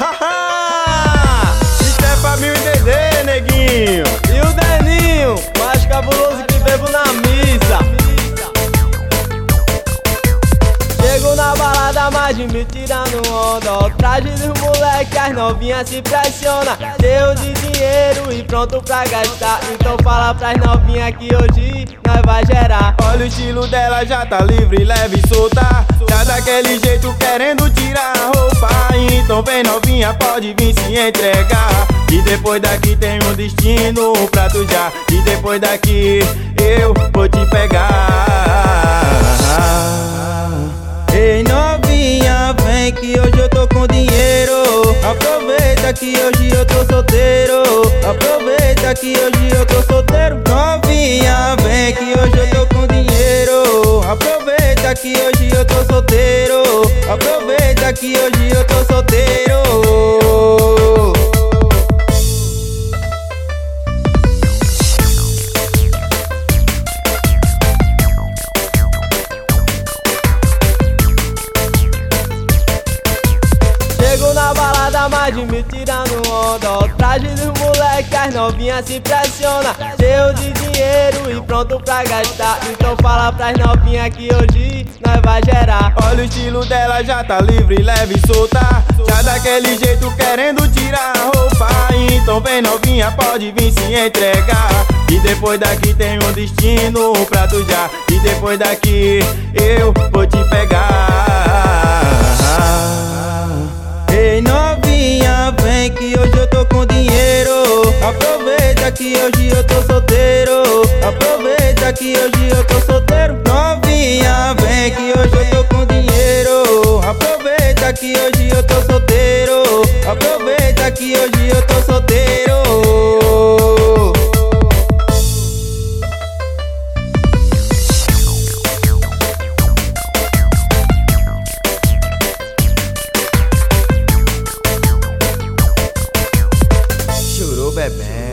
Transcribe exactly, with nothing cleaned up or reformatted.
Isso é pra mim e Dedê, neguinho. E o Deninho, mais cabuloso que bebo na missa. Chego na balada, mas de me tirando onda. O traje dos moleque, as novinhas se pressiona. Cheio de dinheiro e pronto pra gastar. Então fala pras novinhas que hoje nós vai gerar. Olha o estilo dela, já tá livre, leve e solta. Tá daquele jeito querendo tirar a roupa. Então vem novinha, pode vir se entregar. E depois daqui tem um destino pra tu já. E depois daqui eu vou te pegar. Ei novinha, vem que hoje eu tô com dinheiro. Aproveita que hoje eu tô solteiro. Aproveita que hoje eu tô solteiro. Novinha, vem que hoje eu tô com dinheiro. Aproveita que hoje eu tô solteiro. Aproveita que hoje eu tô solteiro. Chego na balada, mas de me tirando onda. O traje dos moleque, as novinhas se pressiona. Cheio de dinheiro e pronto pra gastar. Então fala pras novinhas que hoje nós vai gerar. Olha o estilo dela, já tá livre, leve e solta. Já daquele jeito querendo tirar a roupa. Então vem novinha, pode vir se entregar. E depois daqui tem um destino pra tu já. E depois daqui eu vou te pegar. Ei novinha, vem que hoje eu tô com dinheiro. Aproveita que hoje eu tô solteiro. Aproveita que hoje eu tô solteiro. Novinha, vem que hoje eu tô com dinheiro. Aproveita que hoje eu tô solteiro. Aproveita que hoje eu tô solteiro. Chorou, bebê.